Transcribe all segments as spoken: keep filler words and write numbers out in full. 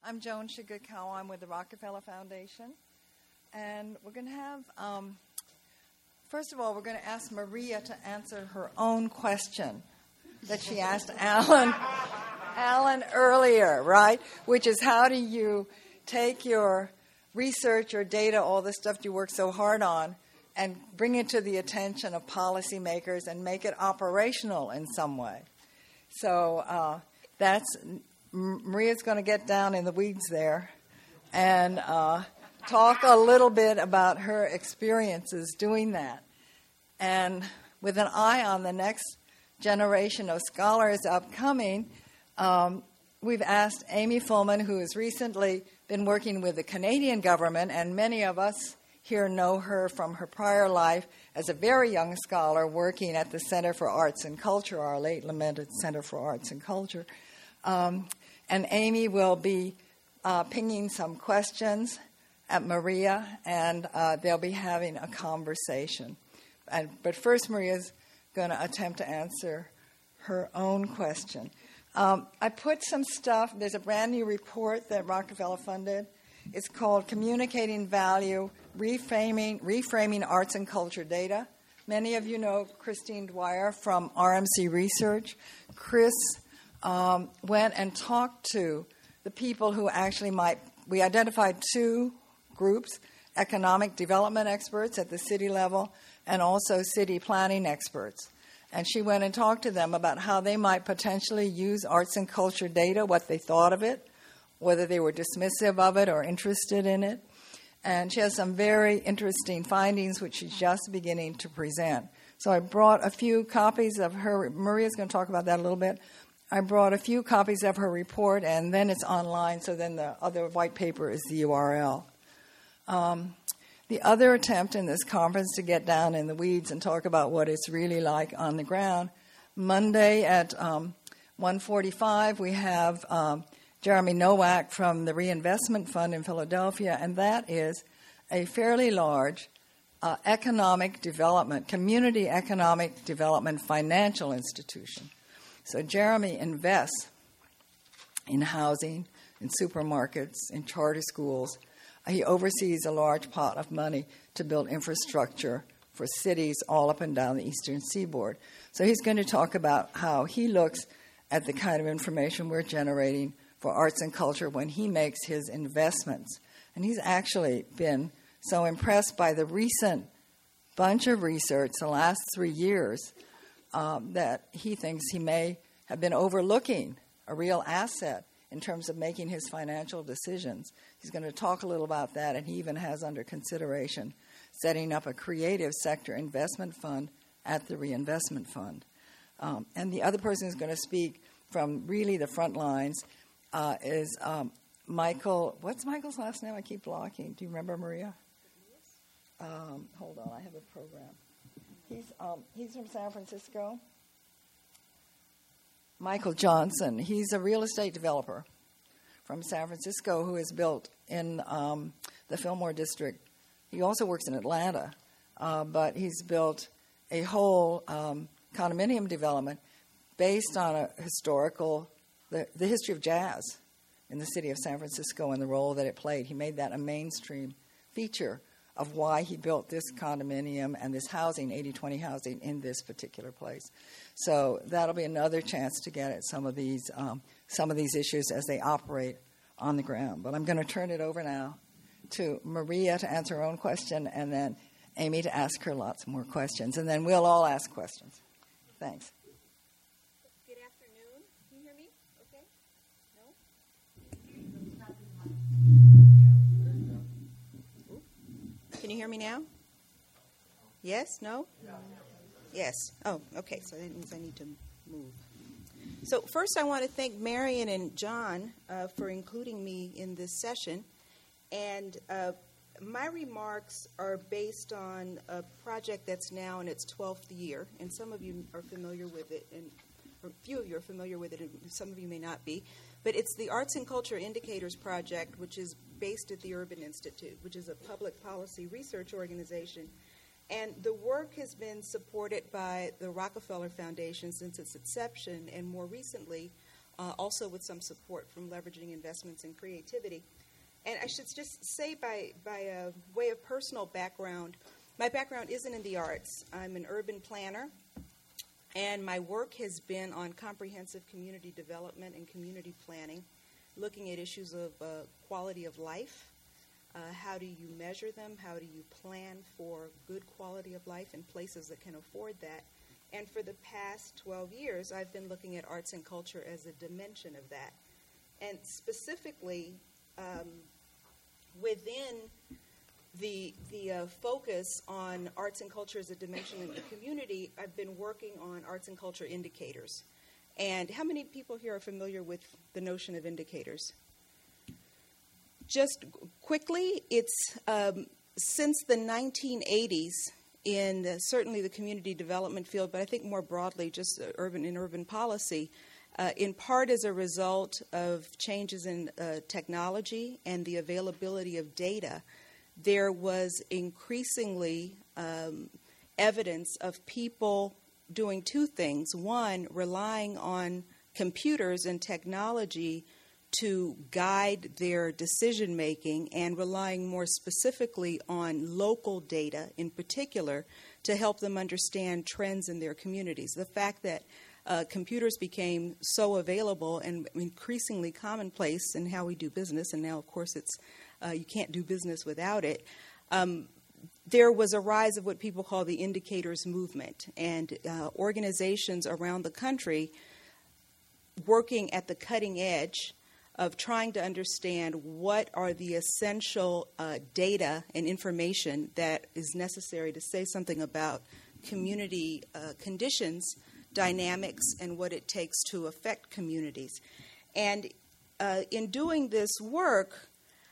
I'm Joan Shigakawa. I'm with the Rockefeller Foundation. And we're going to have, um, first of all, we're going to ask Maria to answer her own question that she asked Alan, Alan earlier, right? Which is, how do you take your research, your data, all the stuff you work so hard on, and bring it to the attention of policymakers and make it operational in some way? So uh, that's... Maria's going to get down in the weeds there and uh, talk a little bit about her experiences doing that. And with an eye on the next generation of scholars upcoming, um, we've asked Amy Fullman, who has recently been working with the Canadian government, and many of us here know her from her prior life as a very young scholar working at the Center for Arts and Culture, our late lamented Center for Arts and Culture. Um, and Amy will be uh, pinging some questions at Maria, and uh, they'll be having a conversation. And, but first, Maria's going to attempt to answer her own question. Um, I put some stuff. There's a brand new report that Rockefeller funded. It's called Communicating Value, Reframing, Reframing Arts and Culture Data. Many of you know Christine Dwyer from R M C Research. Chris Um, went and talked to the people who actually might, we identified two groups, economic development experts at the city level and also city planning experts. And she went and talked to them about how they might potentially use arts and culture data, what they thought of it, whether they were dismissive of it or interested in it. And she has some very interesting findings which she's just beginning to present. So I brought a few copies of her. Maria's going to talk about that a little bit. I brought a few copies of her report, and then it's online, so then the other white paper is the U R L. Um, the other attempt in this conference to get down in the weeds and talk about what it's really like on the ground, Monday at um, one forty-five, we have um, Jeremy Nowak from the Reinvestment Fund in Philadelphia, and that is a fairly large uh, economic development, community economic development financial institution. So Jeremy invests in housing, in supermarkets, in charter schools. He oversees a large pot of money to build infrastructure for cities all up and down the eastern seaboard. So he's going to talk about how he looks at the kind of information we're generating for arts and culture when he makes his investments. And he's actually been so impressed by the recent bunch of research, the last three years, Um, that he thinks he may have been overlooking a real asset in terms of making his financial decisions. He's going to talk a little about that, and he even has under consideration setting up a creative sector investment fund at the Reinvestment Fund. Um, and the other person who's going to speak from really the front lines uh, is um, Michael. What's Michael's last name? I keep blocking. Do you remember, Maria? Um, hold on, I have a program. He's um, he's from San Francisco. Michael Johnson. He's a real estate developer from San Francisco who has built in um, the Fillmore district. He also works in Atlanta, uh, but he's built a whole um, condominium development based on a historical, the, the history of jazz in the city of San Francisco and the role that it played. He made that a mainstream feature of why he built this condominium and this housing, eighty twenty housing, in this particular place. So that'll be another chance to get at some of these um, some of these issues as they operate on the ground. But I'm going to turn it over now to Maria to answer her own question, and then Amy to ask her lots more questions, and then we'll all ask questions. Thanks. Good afternoon. Can you hear me? Okay? No? Can you hear me now? Yes? No? Yes. Oh, okay. So that means I need to move. So first I want to thank Marion and John uh, for including me in this session. And uh, my remarks are based on a project that's now in its twelfth year. And some of you are familiar with it, and or a few of you are familiar with it, and some of you may not be. But it's the Arts and Culture Indicators Project, which is based at the Urban Institute, which is a public policy research organization. And the work has been supported by the Rockefeller Foundation since its inception, and more recently uh, also with some support from leveraging investments in creativity. And I should just say by, by a way of personal background, my background isn't in the arts. I'm an urban planner, and my work has been on comprehensive community development and community planning, looking at issues of uh, quality of life. Uh, how do you measure them? How do you plan for good quality of life in places that can afford that? And for the past twelve years, I've been looking at arts and culture as a dimension of that. And specifically, um, within the, the uh, focus on arts and culture as a dimension in the community, I've been working on arts and culture indicators. And how many people here are familiar with the notion of indicators? Just quickly, it's um, since the nineteen eighties in the, certainly the community development field, but I think more broadly just uh, urban in urban policy, uh, in part as a result of changes in uh, technology and the availability of data, there was increasingly um, evidence of people doing two things. One, relying on computers and technology to guide their decision-making, and relying more specifically on local data in particular to help them understand trends in their communities. The fact that uh, computers became so available and increasingly commonplace in how we do business, and now, of course, it's uh, you can't do business without it, um, there was a rise of what people call the indicators movement, and uh, organizations around the country working at the cutting edge of trying to understand what are the essential uh, data and information that is necessary to say something about community uh, conditions, dynamics, and what it takes to affect communities. And uh, in doing this work,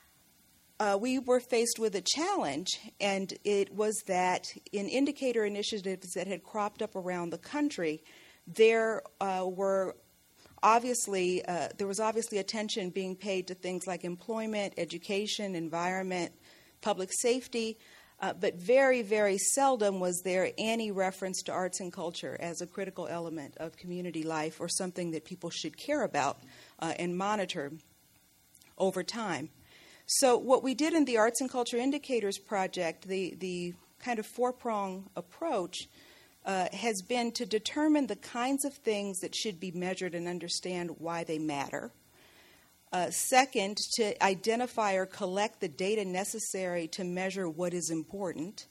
uh, we were faced with a challenge, and it was that in indicator initiatives that had cropped up around the country, there uh, were Obviously, uh, there was obviously attention being paid to things like employment, education, environment, public safety, uh, but very, very seldom was there any reference to arts and culture as a critical element of community life or something that people should care about uh, and monitor over time. So what we did in the Arts and Culture Indicators Project, the, the kind of four-prong approach, Uh, has been to determine the kinds of things that should be measured and understand why they matter. Uh, second, to identify or collect the data necessary to measure what is important.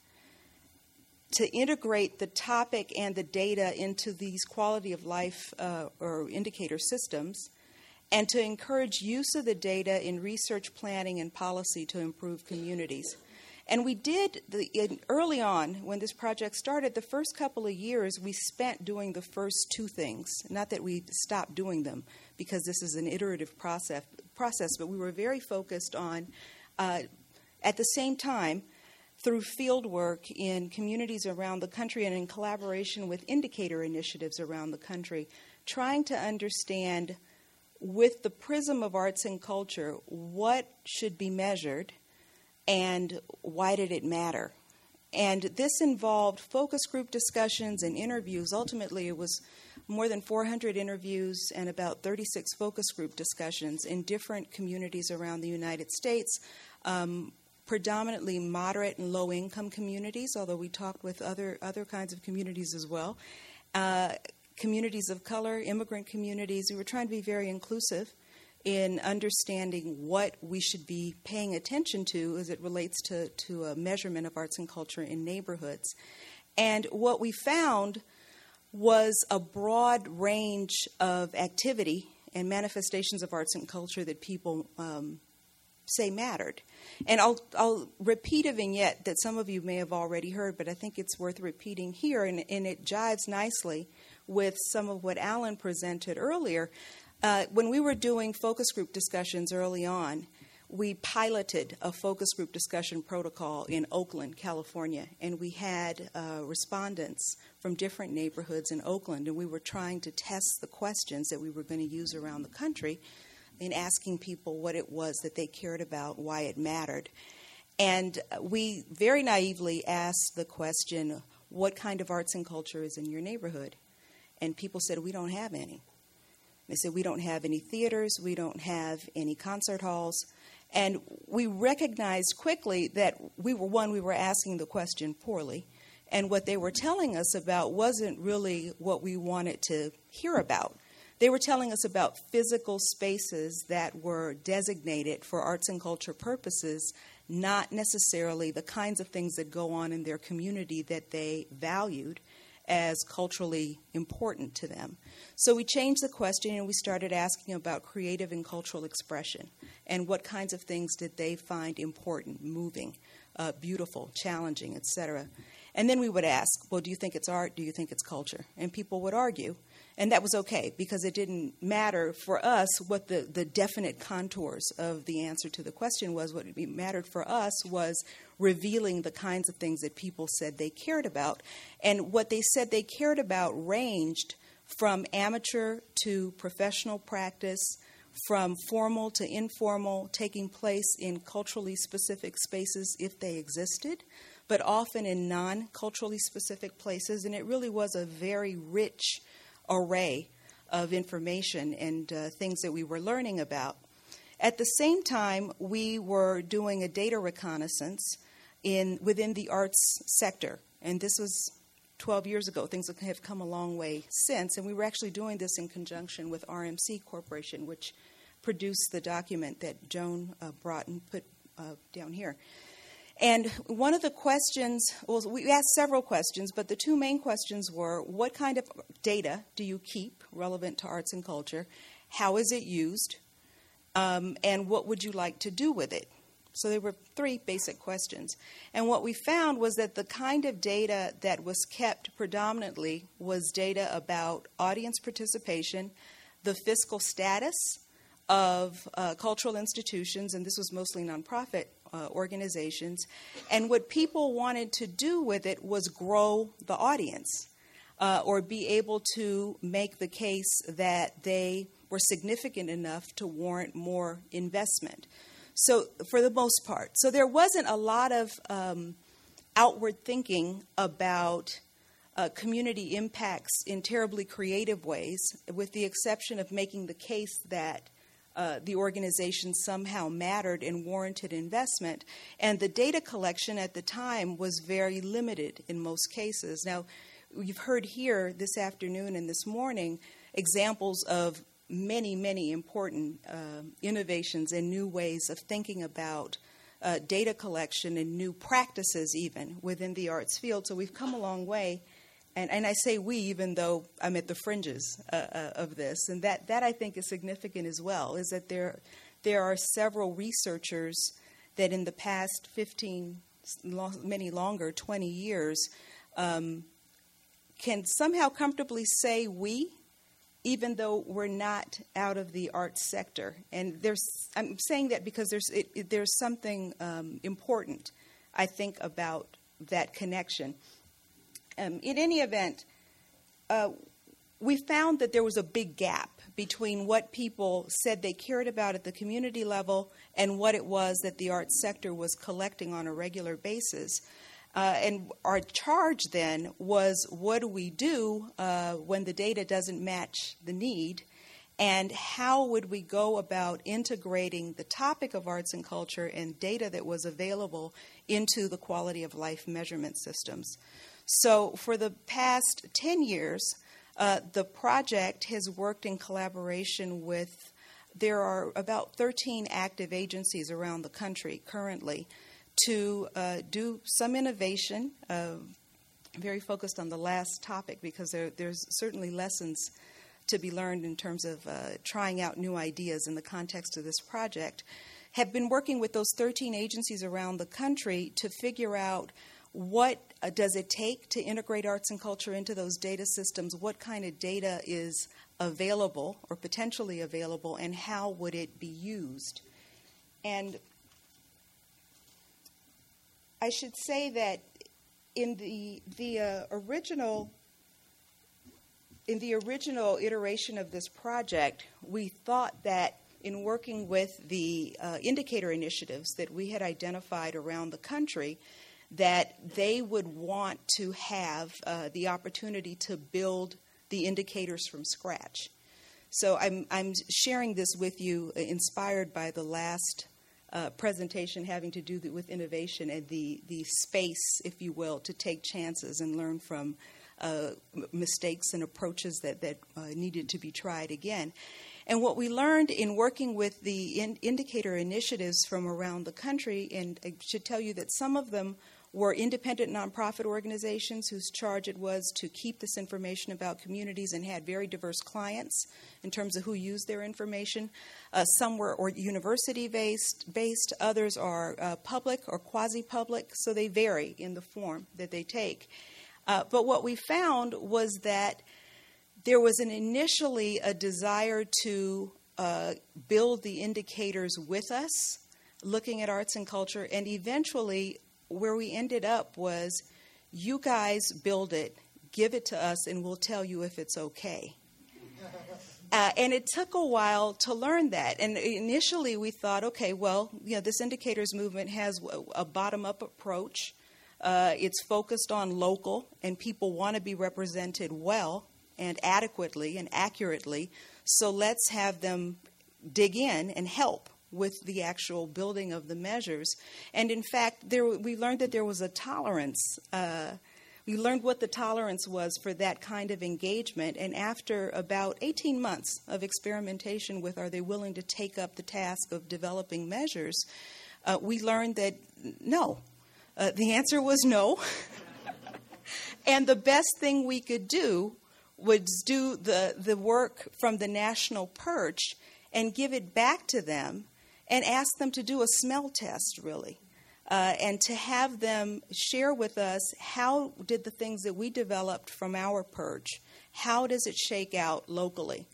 To integrate the topic and the data into these quality of life uh, or indicator systems. And to encourage use of the data in research, planning, and policy to improve communities. And we did, the, in, early on, when this project started, the first couple of years we spent doing the first two things. Not that we stopped doing them, because this is an iterative process, process but we were very focused on, uh, at the same time, through field work in communities around the country and in collaboration with indicator initiatives around the country, trying to understand, with the prism of arts and culture, what should be measured, and why did it matter? And this involved focus group discussions and interviews. Ultimately, it was more than four hundred interviews and about thirty-six focus group discussions in different communities around the United States, um, predominantly moderate and low-income communities, although we talked with other, other kinds of communities as well, uh, communities of color, immigrant communities. We were trying to be very inclusive in understanding what we should be paying attention to as it relates to, to a measurement of arts and culture in neighborhoods. And what we found was a broad range of activity and manifestations of arts and culture that people um, say mattered. And I'll, I'll repeat a vignette that some of you may have already heard, but I think it's worth repeating here, and, and it jives nicely with some of what Alan presented earlier. Uh, when we were doing focus group discussions early on, we piloted a focus group discussion protocol in Oakland, California, and we had uh, respondents from different neighborhoods in Oakland, and we were trying to test the questions that we were going to use around the country in asking people what it was that they cared about, why it mattered. And we very naively asked the question, what kind of arts and culture is in your neighborhood? And people said, we don't have any. They said, we don't have any theaters, we don't have any concert halls. And we recognized quickly that we were, one, we were asking the question poorly, and what they were telling us about wasn't really what we wanted to hear about. They were telling us about physical spaces that were designated for arts and culture purposes, not necessarily the kinds of things that go on in their community that they valued as culturally important to them. So we changed the question and we started asking about creative and cultural expression and what kinds of things did they find important, moving, uh, beautiful, challenging, et cetera. And then we would ask, well, do you think it's art? Do you think it's culture? And people would argue. And that was okay because it didn't matter for us what the, the definite contours of the answer to the question was. What mattered for us was revealing the kinds of things that people said they cared about. And what they said they cared about ranged from amateur to professional practice, from formal to informal, taking place in culturally specific spaces if they existed, but often in non-culturally specific places. And it really was a very rich array of information and uh, things that we were learning about. At the same time, we were doing a data reconnaissance in within the arts sector, and this was twelve years ago. Things have come a long way since, and we were actually doing this in conjunction with R M C Corporation, which produced the document that Joan uh, brought and put uh, down here. And one of the questions, well, we asked several questions, but the two main questions were, what kind of data do you keep relevant to arts and culture? How is it used? Um, and what would you like to do with it? So there were three basic questions. And what we found was that the kind of data that was kept predominantly was data about audience participation, the fiscal status of uh, cultural institutions, and this was mostly nonprofit uh, organizations. And what people wanted to do with it was grow the audience uh, or be able to make the case that they were significant enough to warrant more investment. So for the most part. So there wasn't a lot of um, outward thinking about uh, community impacts in terribly creative ways, with the exception of making the case that uh, the organization somehow mattered and warranted investment. And the data collection at the time was very limited in most cases. Now, you've heard here this afternoon and this morning examples of many, many important uh, innovations and new ways of thinking about uh, data collection and new practices even within the arts field. So we've come a long way. And, and I say we, even though I'm at the fringes uh, uh, of this. And that, that I think is significant as well, is that there, there are several researchers that in the past fifteen, many longer, twenty years, um, can somehow comfortably say we, even though we're not out of the arts sector. And there's, I'm saying that because there's, it, it, there's something um, important, I think, about that connection. Um, in any event, uh, we found that there was a big gap between what people said they cared about at the community level and what it was that the arts sector was collecting on a regular basis. Uh, and our charge then was, what do we do uh, when the data doesn't match the need? And how would we go about integrating the topic of arts and culture and data that was available into the quality of life measurement systems? So for the past ten years, uh, the project has worked in collaboration with, there are about thirteen active agencies around the country currently to uh, do some innovation, uh, very focused on the last topic because there, there's certainly lessons to be learned in terms of uh, trying out new ideas in the context of this project, have been working with those thirteen agencies around the country to figure out what uh, does it take to integrate arts and culture into those data systems, what kind of data is available or potentially available, and how would it be used. And I should say that in the the uh, original in the original iteration of this project, we thought that in working with the uh, indicator initiatives that we had identified around the country, that they would want to have uh, the opportunity to build the indicators from scratch. So I'm, I'm sharing this with you inspired by the last uh, presentation having to do with innovation and the, the space, if you will, to take chances and learn from uh, mistakes and approaches that, that uh, needed to be tried again. And what we learned in working with the in- indicator initiatives from around the country, and I should tell you that some of them were independent nonprofit organizations whose charge it was to keep this information about communities and had very diverse clients in terms of who used their information. Uh, some were or university-based, based. Others are uh, public or quasi-public, so they vary in the form that they take. Uh, but what we found was that there was an initially a desire to uh, build the indicators with us, looking at arts and culture, and eventually where we ended up was, you guys build it, give it to us, and we'll tell you if it's okay. Uh, and it took a while to learn that. And initially we thought, okay, well, you know, this indicators movement has a, a bottom-up approach. Uh, it's focused on local, and people want to be represented well and adequately and accurately. So let's have them dig in and help with the actual building of the measures. And in fact, there, we learned that there was a tolerance. Uh, we learned what the tolerance was for that kind of engagement. And after about eighteen months of experimentation with are they willing to take up the task of developing measures, uh, we learned that no. Uh, the answer was no. And the best thing we could do was do the, the work from the national perch and give it back to them and ask them to do a smell test, really, uh, and to have them share with us how did the things that we developed from our perch, how does it shake out locally?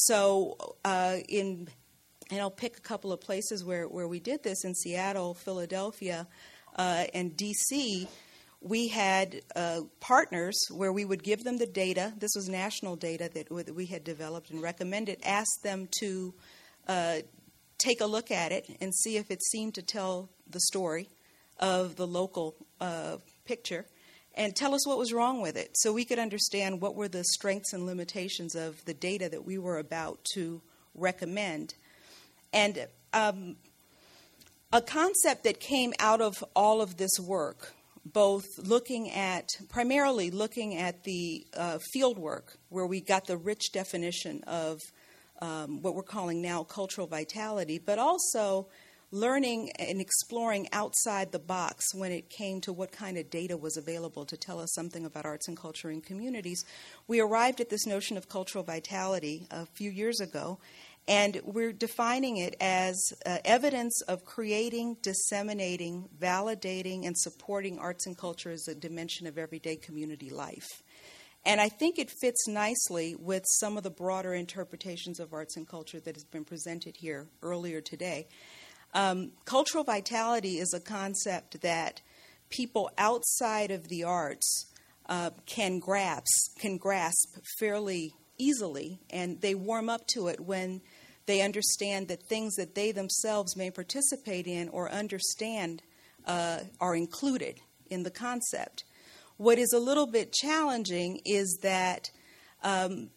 So uh, in, and I'll pick a couple of places where, where we did this, in Seattle, Philadelphia, uh, and D C, we had uh, partners where we would give them the data. This was national data that, that we had developed and recommended, ask them to uh, take a look at it and see if it seemed to tell the story of the local uh, picture, and tell us what was wrong with it so we could understand what were the strengths and limitations of the data that we were about to recommend. And um, a concept that came out of all of this work, both looking at, primarily looking at the uh, field work, where we got the rich definition of um, what we're calling now cultural vitality, but also learning and exploring outside the box when it came to what kind of data was available to tell us something about arts and culture in communities. We arrived at this notion of cultural vitality a few years ago, and we're defining it as uh, evidence of creating, disseminating, validating, and supporting arts and culture as a dimension of everyday community life. And I think it fits nicely with some of the broader interpretations of arts and culture that has been presented here earlier today. Um, cultural vitality is a concept that people outside of the arts uh, can grasp, can grasp fairly easily, and they warm up to it when they understand that things that they themselves may participate in or understand uh, are included in the concept. What is a little bit challenging is that um,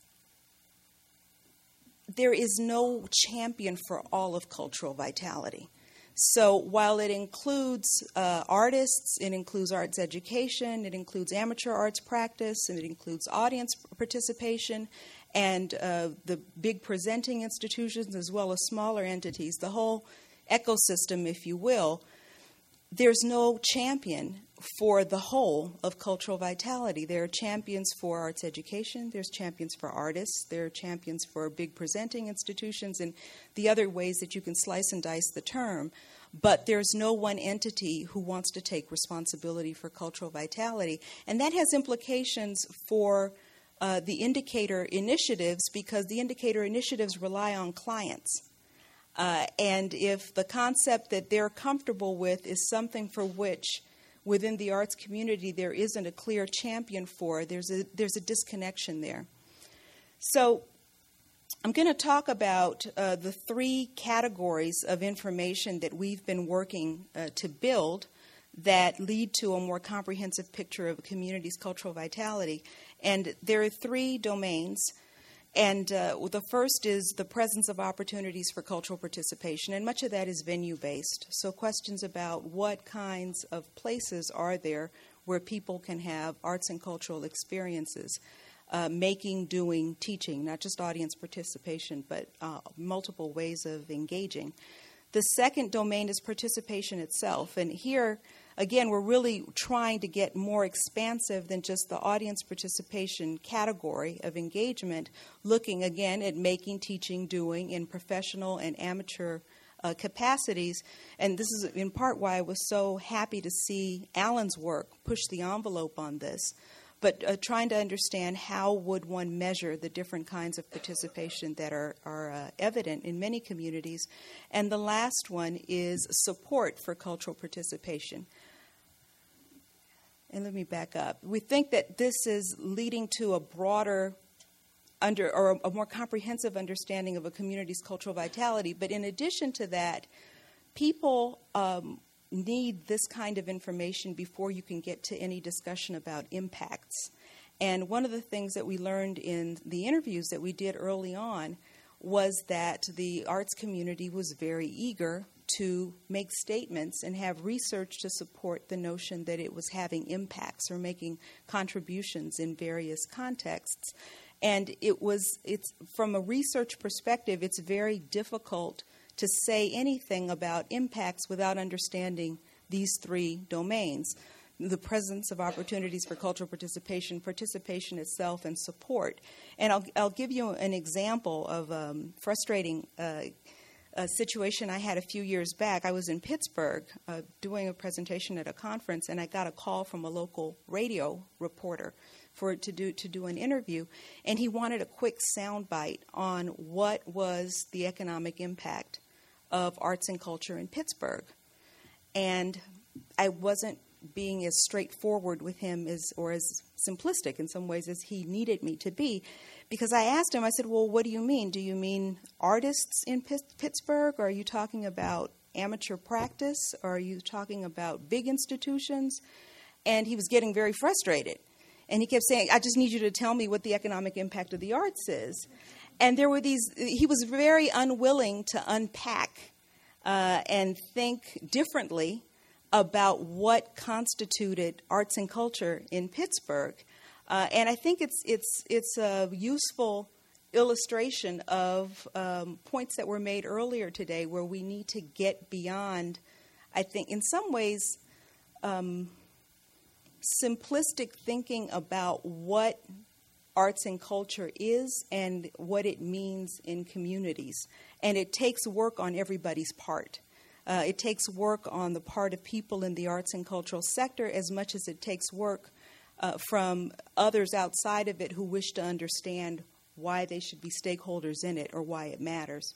there is no champion for all of cultural vitality. So while it includes uh, artists, it includes arts education, it includes amateur arts practice, and it includes audience participation, and uh, the big presenting institutions as well as smaller entities, the whole ecosystem, if you will, there's no champion for the whole of cultural vitality. There are champions for arts education, there's champions for artists, there are champions for big presenting institutions, and the other ways that you can slice and dice the term. But there's no one entity who wants to take responsibility for cultural vitality. And that has implications for uh, the indicator initiatives, because the indicator initiatives rely on clients. Uh, and if the concept that they're comfortable with is something for which within the arts community there isn't a clear champion for, there's a, there's a disconnection there. So I'm going to talk about uh, the three categories of information that we've been working uh, to build that lead to a more comprehensive picture of a community's cultural vitality. And there are three domains. And uh, the first is the presence of opportunities for cultural participation, and much of that is venue-based. So questions about what kinds of places are there where people can have arts and cultural experiences, uh, making, doing, teaching, not just audience participation, but uh, multiple ways of engaging. The second domain is participation itself, and here, again, we're really trying to get more expansive than just the audience participation category of engagement, looking again at making, teaching, doing in professional and amateur uh, capacities. And this is in part why I was so happy to see Alan's work push the envelope on this. But uh, trying to understand how would one measure the different kinds of participation that are, are uh, evident in many communities. And the last one is support for cultural participation. And let me back up. We think that this is leading to a broader under or a more comprehensive understanding of a community's cultural vitality. But in addition to that, people um, need this kind of information before you can get to any discussion about impacts. And one of the things that we learned in the interviews that we did early on was that the arts community was very eager to make statements and have research to support the notion that it was having impacts or making contributions in various contexts. And it was, it's from a research perspective, it's very difficult to say anything about impacts without understanding these three domains: the presence of opportunities for cultural participation, participation itself, and support. And I'll, I'll give you an example of a um, frustrating uh, a situation I had a few years back. I was in Pittsburgh uh, doing a presentation at a conference, and I got a call from a local radio reporter for to do to do an interview, and he wanted a quick soundbite on what was the economic impact of arts and culture in Pittsburgh. And I wasn't being as straightforward with him as or as simplistic in some ways as he needed me to be, because I asked him, I said, well, what do you mean? Do you mean artists in P- Pittsburgh? Or are you talking about amateur practice? Or are you talking about big institutions? And he was getting very frustrated. And he kept saying, I just need you to tell me what the economic impact of the arts is. And there were these, he was very unwilling to unpack uh, and think differently about what constituted arts and culture in Pittsburgh. Uh, and I think it's it's it's a useful illustration of um, points that were made earlier today, where we need to get beyond, I think, in some ways, um, simplistic thinking about what arts and culture is and what it means in communities. And it takes work on everybody's part. Uh, it takes work on the part of people in the arts and cultural sector as much as it takes work uh, from others outside of it who wish to understand why they should be stakeholders in it or why it matters.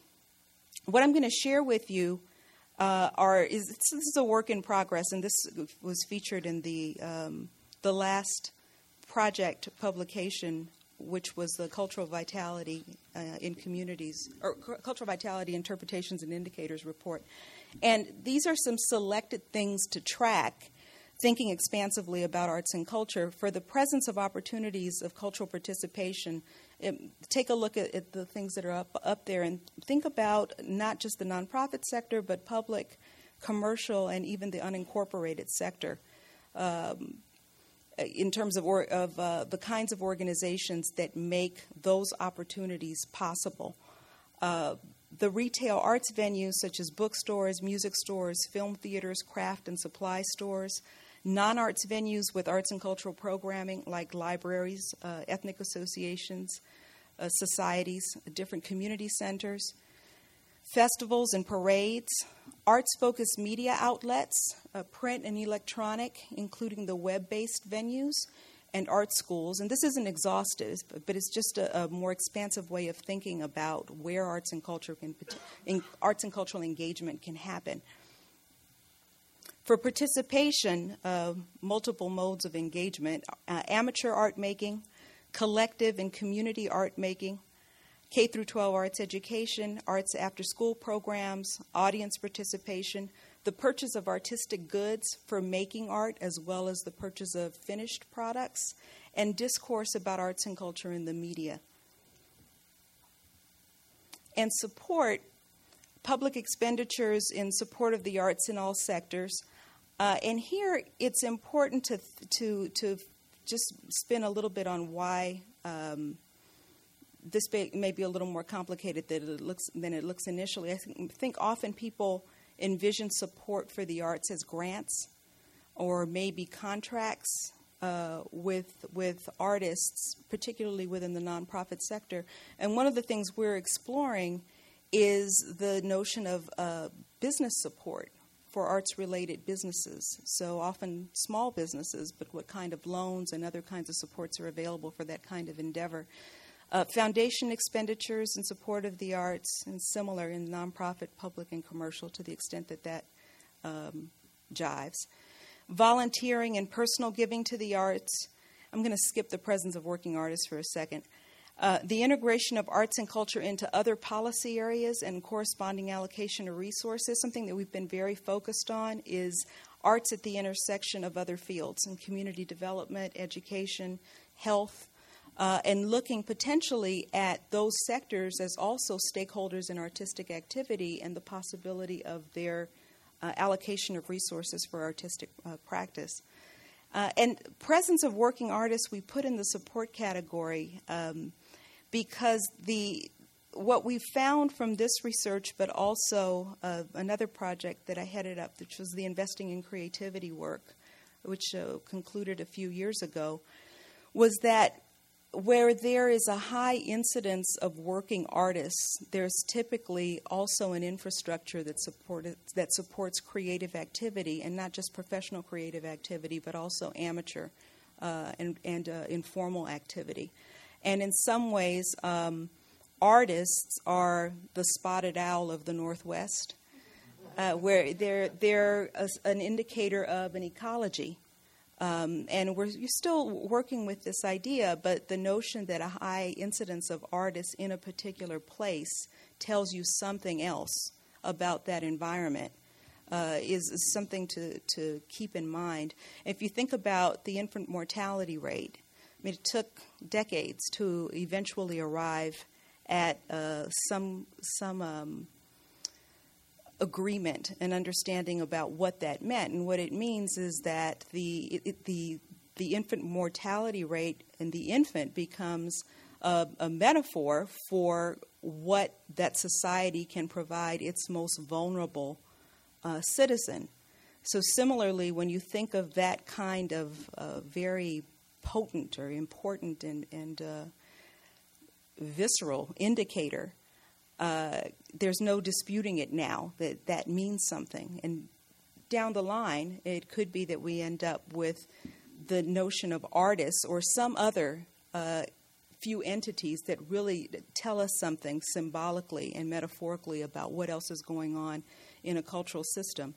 What I'm going to share with you uh, are is this is a work in progress, and this was featured in the um, the last project publication, which was the Cultural Vitality uh, in Communities, or Cultural Vitality Interpretations and Indicators report. And these are some selected things to track, thinking expansively about arts and culture. For the presence of opportunities of cultural participation, it, take a look at, at the things that are up, up there and think about not just the nonprofit sector, but public, commercial, and even the unincorporated sector. Um, in terms of, or, of uh, the kinds of organizations that make those opportunities possible. Uh, the retail arts venues such as bookstores, music stores, film theaters, craft and supply stores, non-arts venues with arts and cultural programming like libraries, uh, ethnic associations, uh, societies, different community centers, festivals and parades, arts-focused media outlets, uh, print and electronic, including the web-based venues, and art schools. And this isn't exhaustive, but, but it's just a, a more expansive way of thinking about where arts and culture can, in, arts and cultural engagement can happen. For participation, uh, multiple modes of engagement: uh, amateur art making, collective and community art making, K through twelve arts education, arts after-school programs, audience participation, the purchase of artistic goods for making art as well as the purchase of finished products, and discourse about arts and culture in the media. and support public expenditures in support of the arts in all sectors. Uh, and here it's important to, to, to just spin a little bit on why um, this may, may be a little more complicated than it looks, than it looks initially. I think, think often people envision support for the arts as grants or maybe contracts uh, with with artists, particularly within the nonprofit sector. And one of the things we're exploring is the notion of uh, business support for arts-related businesses. So often small businesses, but what kind of loans and other kinds of supports are available for that kind of endeavor. Uh, foundation expenditures in support of the arts, and similar in nonprofit, public, and commercial to the extent that that um, jives. Volunteering and personal giving to the arts. I'm going to skip the presence of working artists for a second. Uh, the integration of arts and culture into other policy areas and corresponding allocation of resources. Something that we've been very focused on is arts at the intersection of other fields in community development, education, health, uh, and looking potentially at those sectors as also stakeholders in artistic activity and the possibility of their uh, allocation of resources for artistic uh, practice. Uh, and presence of working artists we put in the support category um, because the what we found from this research, but also uh, another project that I headed up, which was the Investing in Creativity work, which uh, concluded a few years ago, was that where there is a high incidence of working artists, there's typically also an infrastructure that supported, that supports creative activity, and not just professional creative activity, but also amateur uh, and, and uh, informal activity. And in some ways, um, artists are the spotted owl of the Northwest, uh, where they're, they're a, an indicator of an ecology. Um, and we're you're still working with this idea, but the notion that a high incidence of artists in a particular place tells you something else about that environment uh, is, is something to, to keep in mind. If you think about the infant mortality rate, I mean, it took decades to eventually arrive at uh, some some um, agreement and understanding about what that meant. And what it means is that the it, the the infant mortality rate in the infant becomes a, a metaphor for what that society can provide its most vulnerable uh, citizen. So similarly, when you think of that kind of uh, very potent or important and, and uh, visceral indicator, uh, there's no disputing it now that that means something. And down the line, it could be that we end up with the notion of artists or some other uh, few entities that really tell us something symbolically and metaphorically about what else is going on in a cultural system.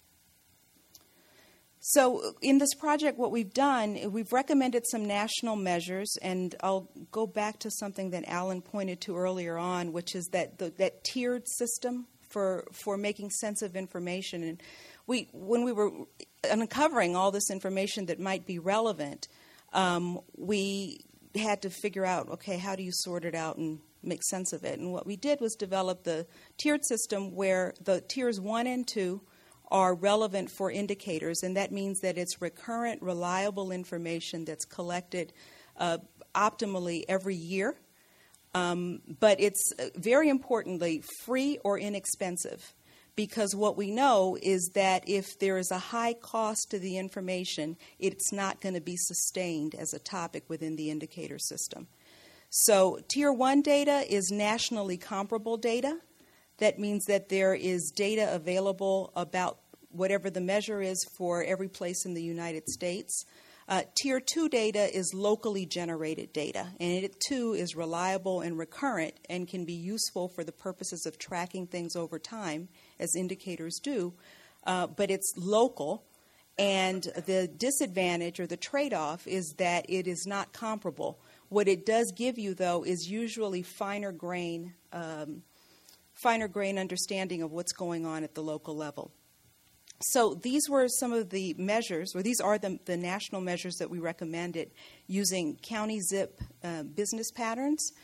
So in this project, what we've done, we've recommended some national measures, and I'll go back to something that Alan pointed to earlier on, which is that the, that tiered system for for making sense of information. And we, when we were uncovering all this information that might be relevant, um, we had to figure out, okay, how do you sort it out and make sense of it? And what we did was develop the tiered system where the tiers one and two are relevant for indicators, and that means that it's recurrent, reliable information that's collected uh, optimally every year. Um, but it's uh, very importantly free or inexpensive, because what we know is that if there is a high cost to the information, it's not going to be sustained as a topic within the indicator system. So Tier one data is nationally comparable data. That means that there is data available about whatever the measure is for every place in the United States. Uh, Tier two data is locally generated data, and it too is reliable and recurrent and can be useful for the purposes of tracking things over time, as indicators do, uh, but it's local, and the disadvantage or the trade-off is that it is not comparable. What it does give you, though, is usually finer grain um, finer grain understanding of what's going on at the local level. So these were some of the measures, or these are the, the national measures that we recommended using county zip uh, business patterns.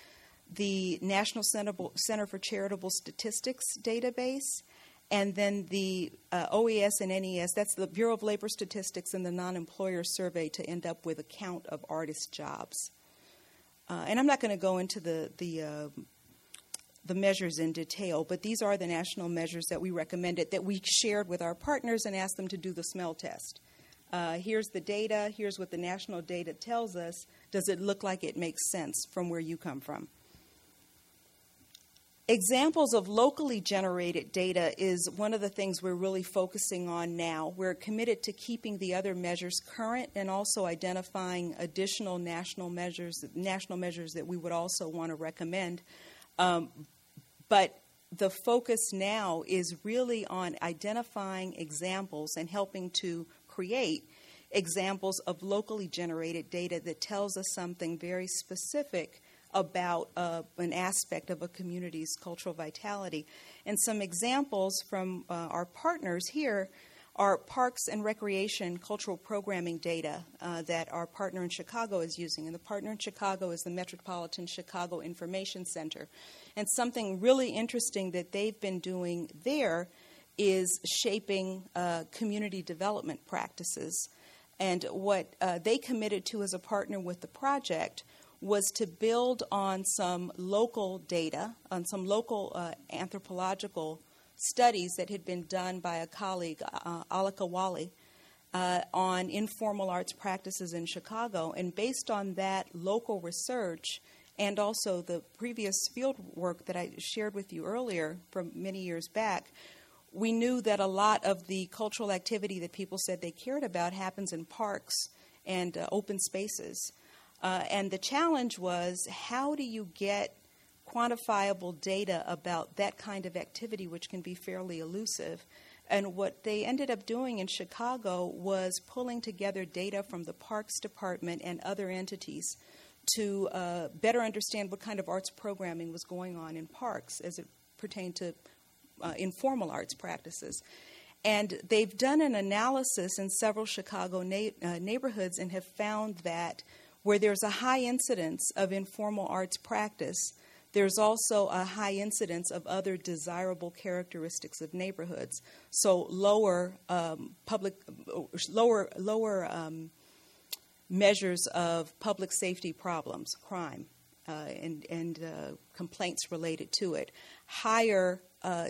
the National Center for Charitable Statistics database, and then the uh, O E S and N E S, that's the Bureau of Labor Statistics and the Non-Employer Survey, to end up with a count of artist jobs. Uh, and I'm not going to go into the the, uh, the measures in detail, but these are the national measures that we recommended, that we shared with our partners and asked them to do the smell test. Uh, here's the data. Here's what the national data tells us. Does it look like it makes sense from where you come from? Examples of locally generated data is one of the things we're really focusing on now. We're committed to keeping the other measures current and also identifying additional national measures, national measures that we would also want to recommend. Um, but the focus now is really on identifying examples and helping to create examples of locally generated data that tells us something very specific about uh, an aspect of a community's cultural vitality. And some examples from uh, our partners here are parks and recreation cultural programming data uh, that our partner in Chicago is using. And the partner in Chicago is the Metropolitan Chicago Information Center. And something really interesting that they've been doing there is shaping uh, community development practices. And what uh, they committed to as a partner with the project was to build on some local data, on some local uh, anthropological studies that had been done by a colleague, uh, Alika Wali, uh, on informal arts practices in Chicago. And based on that local research and also the previous field work that I shared with you earlier from many years back, we knew that a lot of the cultural activity that people said they cared about happens in parks and uh, open spaces. Uh, and the challenge was, how do you get quantifiable data about that kind of activity, which can be fairly elusive? And what they ended up doing in Chicago was pulling together data from the Parks Department and other entities to uh, better understand what kind of arts programming was going on in parks as it pertained to uh, informal arts practices. And they've done an analysis in several Chicago na- uh, neighborhoods and have found that where there's a high incidence of informal arts practice, there's also a high incidence of other desirable characteristics of neighborhoods. So lower um, public, lower lower um, measures of public safety problems, crime, uh, and and uh, complaints related to it. Higher uh,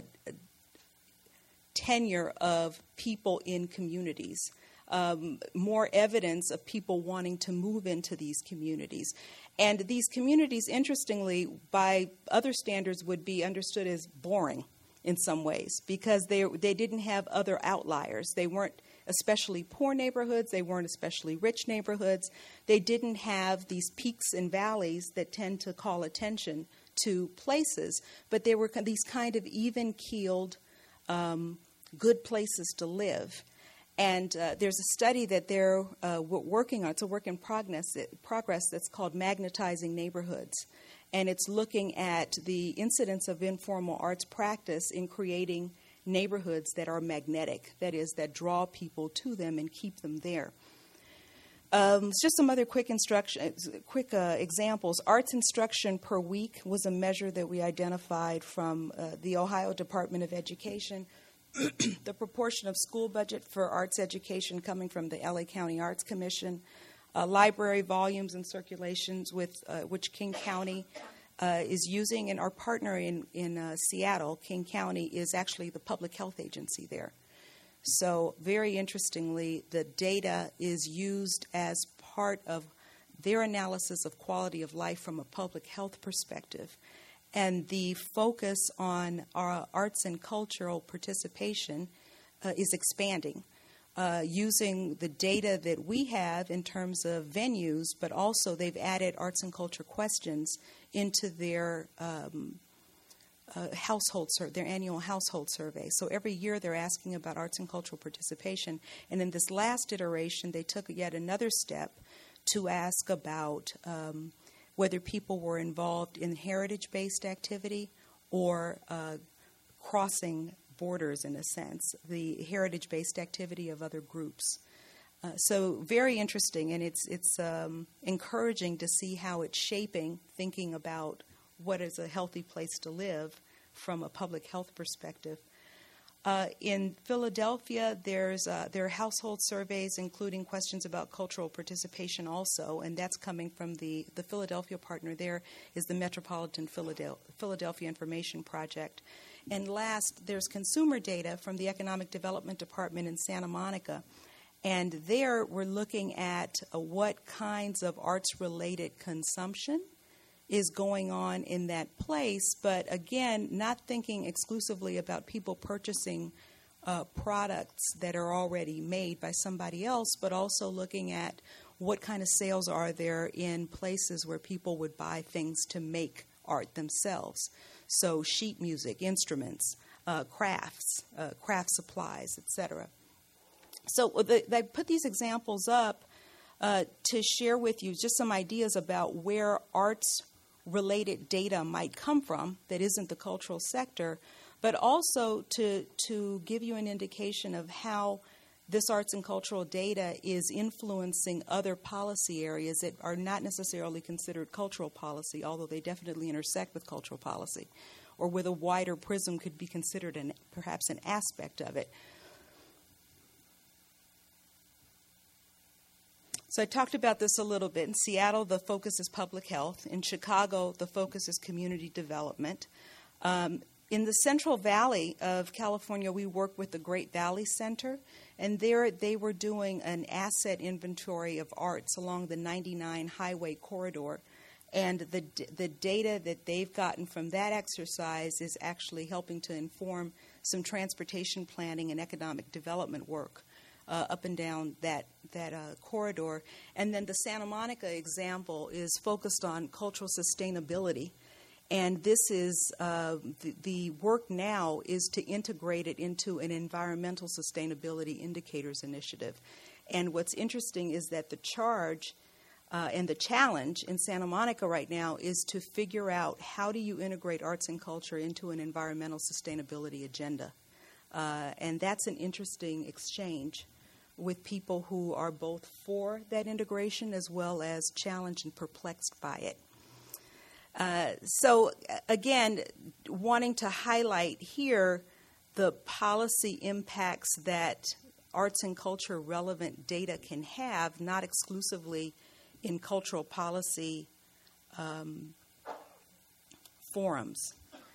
tenure of people in communities. Um, more evidence of people wanting to move into these communities. And these communities, interestingly, by other standards, would be understood as boring in some ways because they they didn't have other outliers. They weren't especially poor neighborhoods. They weren't especially rich neighborhoods. They didn't have these peaks and valleys that tend to call attention to places, but they were these kind of even-keeled, um, good places to live. And uh, there's a study that they're uh, working on. It's a work in progress, progress that's called Magnetizing Neighborhoods. And it's looking at the incidence of informal arts practice in creating neighborhoods that are magnetic, that is, that draw people to them and keep them there. Um, just some other quick instruction, quick uh, examples. Arts instruction per week was a measure that we identified from uh, the Ohio Department of Education. The proportion of school budget for arts education coming from the L A County Arts Commission, uh, library volumes and circulations with uh, which King County uh, is using, and our partner in, in uh, Seattle, King County, is actually the public health agency there. So very interestingly, the data is used as part of their analysis of quality of life from a public health perspective. And the focus on our arts and cultural participation uh, is expanding, uh, using the data that we have in terms of venues, but also they've added arts and culture questions into their um, uh, household sur- their annual household survey. So every year they're asking about arts and cultural participation. And in this last iteration, they took yet another step to ask about um, whether people were involved in heritage-based activity or uh, crossing borders, in a sense, the heritage-based activity of other groups. Uh, so very interesting, and it's it's um, encouraging to see how it's shaping thinking about what is a healthy place to live from a public health perspective. Uh, in Philadelphia, there's uh, there are household surveys, including questions about cultural participation also, and that's coming from the, the Philadelphia partner there is the Metropolitan Philadel- Philadelphia Information Project. And last, there's consumer data from the Economic Development Department in Santa Monica. And there we're looking at uh, what kinds of arts-related consumption is going on in that place, but again, not thinking exclusively about people purchasing uh, products that are already made by somebody else, but also looking at what kind of sales are there in places where people would buy things to make art themselves. So sheet music, instruments, uh, crafts, uh, craft supplies, et cetera. So the, they put these examples up uh, to share with you just some ideas about where arts related data might come from that isn't the cultural sector, but also to to give you an indication of how this arts and cultural data is influencing other policy areas that are not necessarily considered cultural policy, although they definitely intersect with cultural policy, or with a wider prism could be considered an, perhaps an aspect of it. So I talked about this a little bit. In Seattle, the focus is public health. In Chicago, the focus is community development. Um, in the Central Valley of California, we work with the Great Valley Center, and there they were doing an asset inventory of arts along the ninety-nine highway corridor. And the the data that they've gotten from that exercise is actually helping to inform some transportation planning and economic development work Uh, up and down that that uh, corridor. And then the Santa Monica example is focused on cultural sustainability. And this is, uh, the, the work now is to integrate it into an environmental sustainability indicators initiative. And what's interesting is that the charge uh, and the challenge in Santa Monica right now is to figure out how do you integrate arts and culture into an environmental sustainability agenda. Uh, and that's an interesting exchange with people who are both for that integration as well as challenged and perplexed by it. Uh, so, again, wanting to highlight here the policy impacts that arts and culture relevant data can have, not exclusively in cultural policy um, forums.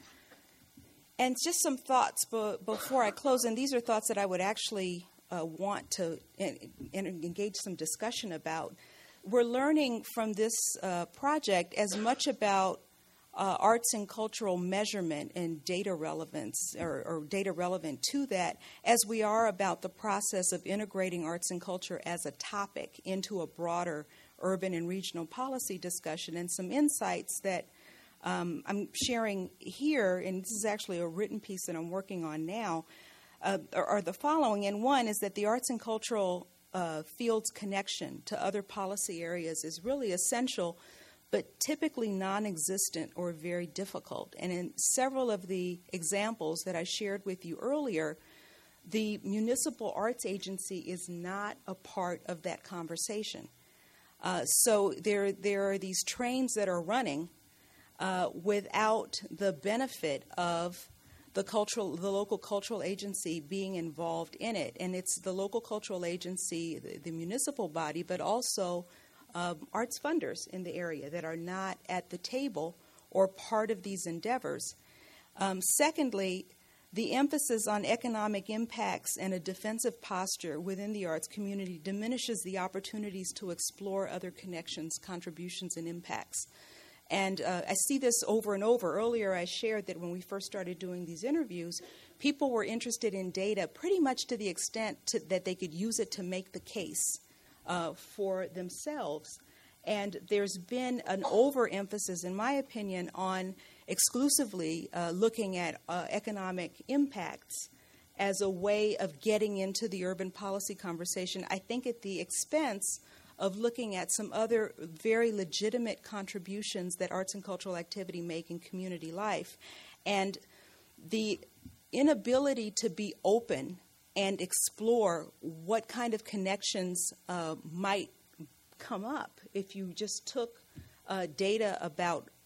And just some thoughts be- before I close, and these are thoughts that I would actually Uh, want to in, in, engage some discussion about. We're learning from this uh, project as much about uh, arts and cultural measurement and data relevance or, or data relevant to that as we are about the process of integrating arts and culture as a topic into a broader urban and regional policy discussion, and some insights that um, I'm sharing here, and this is actually a written piece that I'm working on now, Uh, are the following. And one is that the arts and cultural uh, field's connection to other policy areas is really essential, but typically non-existent or very difficult. And in several of the examples that I shared with you earlier, the municipal arts agency is not a part of that conversation. Uh, so there, there are these trains that are running uh, without the benefit of the cultural, the local cultural agency being involved in it. And it's the local cultural agency, the, the municipal body, but also um, arts funders in the area that are not at the table or part of these endeavors. Um, secondly, the emphasis on economic impacts and a defensive posture within the arts community diminishes the opportunities to explore other connections, contributions, and impacts. And uh, I see this over and over. Earlier I shared that when we first started doing these interviews, people were interested in data pretty much to the extent to, that they could use it to make the case uh, for themselves. And there's been an overemphasis, in my opinion, on exclusively uh, looking at uh, economic impacts as a way of getting into the urban policy conversation, I think at the expense of looking at some other very legitimate contributions that arts and cultural activity make in community life. And the inability to be open and explore what kind of connections uh, might come up if you just took uh, data about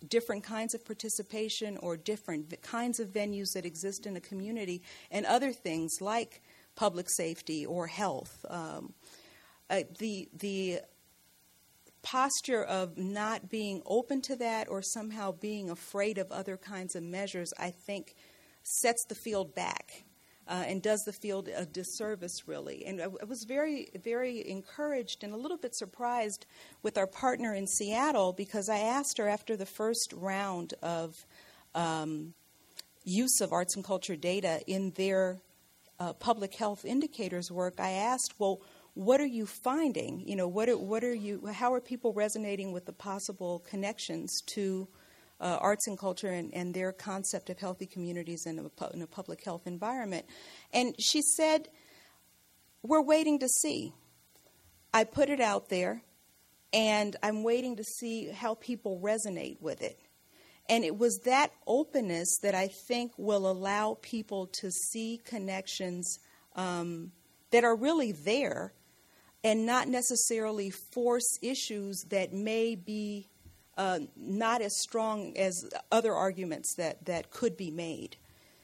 different kinds of participation or different v- kinds of venues that exist in a community, and other things like public safety or health. Um, uh, the the posture of not being open to that or somehow being afraid of other kinds of measures, I think, sets the field back uh, and does the field a disservice, really. And I, I was very, very encouraged and a little bit surprised with our partner in Seattle, because I asked her after the first round of um, use of arts and culture data in their uh, public health indicators work, I asked, well, what are you finding? You know, what are, what are you? How are people resonating with the possible connections to uh, arts and culture and, and their concept of healthy communities in a, in a public health environment? And she said, "We're waiting to see. I put it out there, and I'm waiting to see how people resonate with it." And it was that openness that I think will allow people to see connections um, that are really there, and not necessarily force issues that may be uh, not as strong as other arguments that, that could be made.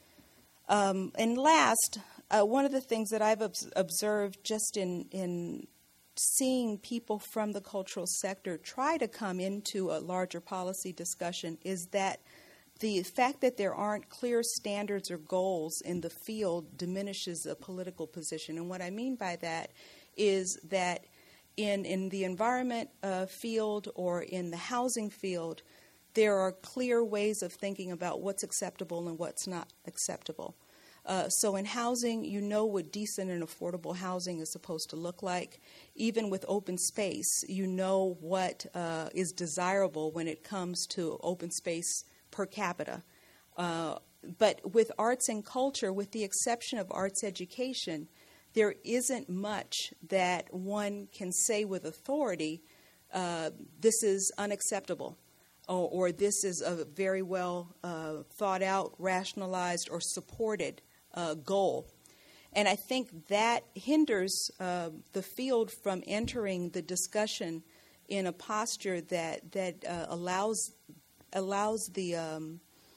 Um, and last, uh, one of the things that I've ob- observed just in, in seeing people from the cultural sector try to come into a larger policy discussion is that the fact that there aren't clear standards or goals in the field diminishes a political position. And what I mean by that is that in, in the environment uh, field or in the housing field, there are clear ways of thinking about what's acceptable and what's not acceptable. Uh, so in housing, you know what decent and affordable housing is supposed to look like. Even with open space, you know what uh, is desirable when it comes to open space per capita. Uh, but with arts and culture, with the exception of arts education, there isn't much that one can say with authority, uh, this is unacceptable, or, or this is a very well uh, thought out, rationalized, or supported uh, goal. And I think that hinders uh, the field from entering the discussion in a posture that, that uh, allows allows the um,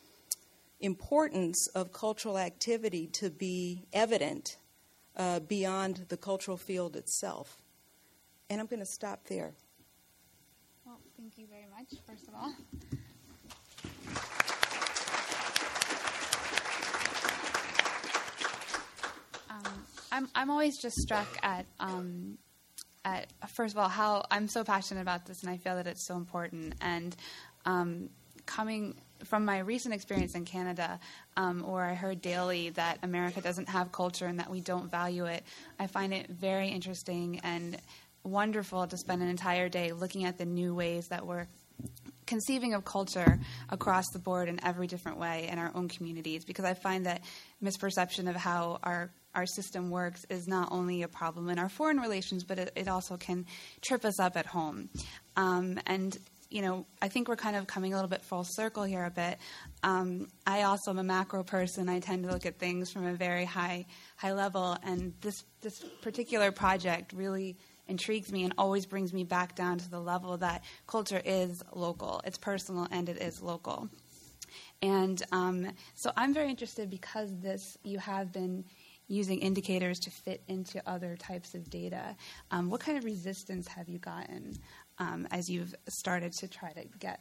importance of cultural activity to be evident uh, beyond the cultural field itself. And I'm going to stop there. Well, thank you very much, first of all. Um, I'm I'm always just struck at um, at first of all how I'm so passionate about this, and I feel that it's so important. And um, coming from my recent experience in Canada, um, where I heard daily that America doesn't have culture and that we don't value it, I find it very interesting and wonderful to spend an entire day looking at the new ways that we're conceiving of culture across the board in every different way in our own communities, because I find that misperception of how our our system works is not only a problem in our foreign relations, but it, it also can trip us up at home. Um, and you know, I think we're kind of coming a little bit full circle here a bit. Um, I also am a macro person. I tend to look at things from a very high high level, and this this particular project really intrigues me and always brings me back down to the level that culture is local. It's personal and it is local. And um, so I'm very interested, because this you have been using indicators to fit into other types of data. Um, what kind of resistance have you gotten um, as you've started to try to get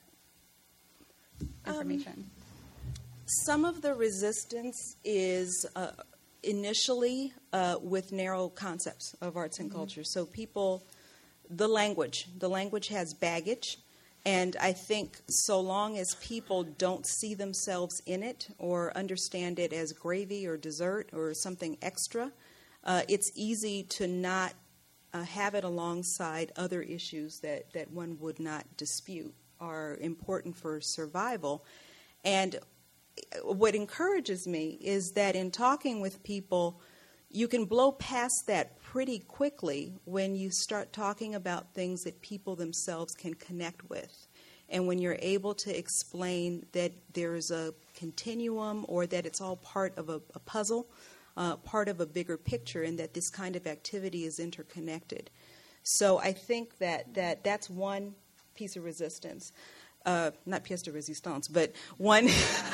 information? Um, some of the resistance is uh, initially uh, with narrow concepts of arts and mm-hmm. culture. So people, the language, the language has baggage. And I think so long as people don't see themselves in it or understand it as gravy or dessert or something extra, uh, it's easy to not uh, have it alongside other issues that, that one would not dispute are important for survival. And what encourages me is that in talking with people, you can blow past that pretty quickly when you start talking about things that people themselves can connect with. And when you're able to explain that there's a continuum or that it's all part of a, a puzzle, uh, part of a bigger picture, and that this kind of activity is interconnected. So I think that, that that's one piece of resistance. uh, not pièce de résistance, but one,